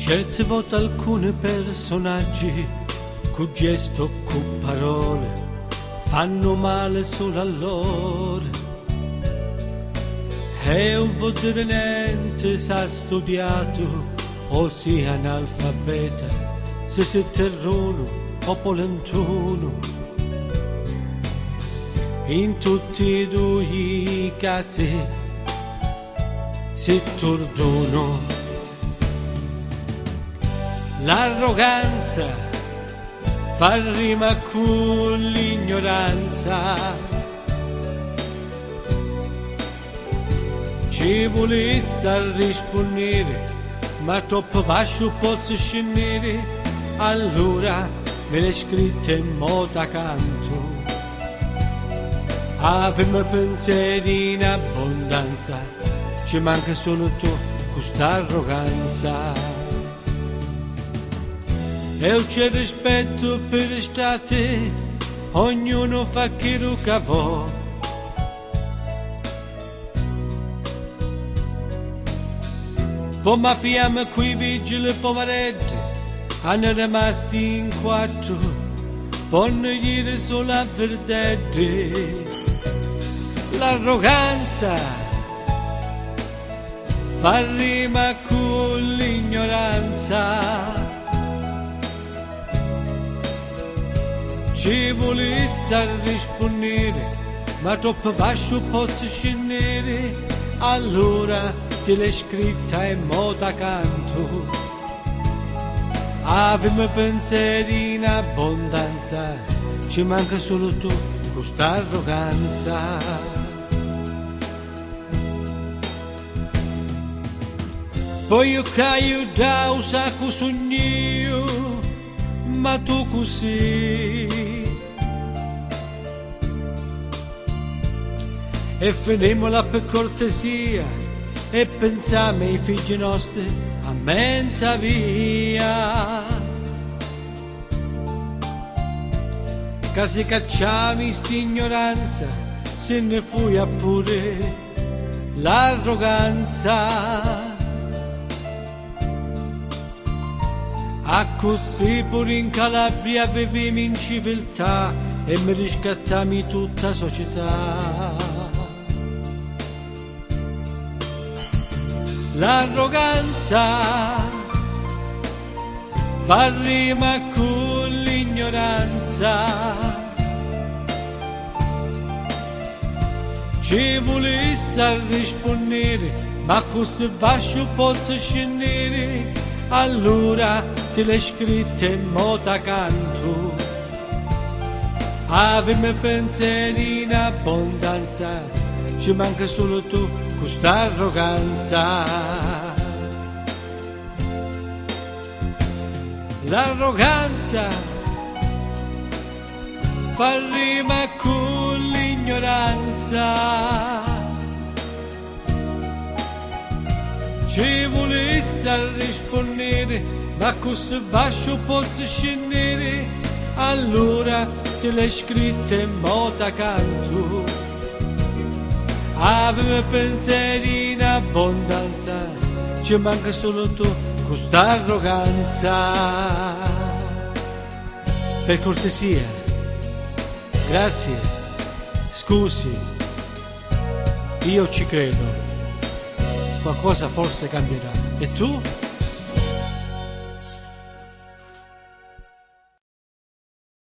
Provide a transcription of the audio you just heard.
Certe volte alcuni personaggi, cu gesto, cu parole, fanno male solo a loro. E un vedere niente s'ha studiato, o sia analfabeta, se si terrono o polentuno. In tutti e due i casi si tordono. L'arroganza fa rima con l'ignoranza. Ci volesse rispondere, ma troppo basso posso scendere, allora me l'hai scritta in modo canto. Avemo pensieri in abbondanza, ci manca solo tu questa arroganza. E c'è rispetto per l'estate, ognuno fa quello che vuole. Poi ma piamo qui vigili poveretti, hanno rimasti in quattro, poi dire solo la verità. L'arroganza fa rima con l'ignoranza. Ci volesse rispondere, ma troppo basso posso scendere, allora te l'hai scritta in modo canto. Avemo pensieri in abbondanza, ci manca solo tu, questa arroganza. Poi io caio da un sacco sogno, ma tu così. E finimola per cortesia e pensiamo ai figli nostri a mensa via. Che se cacciami st'ignoranza, se ne fuia pure l'arroganza. A così pure in Calabria vivevo in civiltà e mi riscattami tutta la società. L'arroganza fa rima con l'ignoranza. Ci volesse rispondere, ma così basso posso scendere, allora te l'hai scritta in modo canto. Avemo pensieri in abbondanza, ci manca solo tu, questa arroganza. L'arroganza fa rima con l'ignoranza. Ci volesse rispondere, ma così basso posso scendere, allora te l'hai scritta in modo canto. Aveva pensieri in abbondanza, ci manca solo tu, questa arroganza. Per cortesia, grazie, scusi, io ci credo, qualcosa forse cambierà. E tu?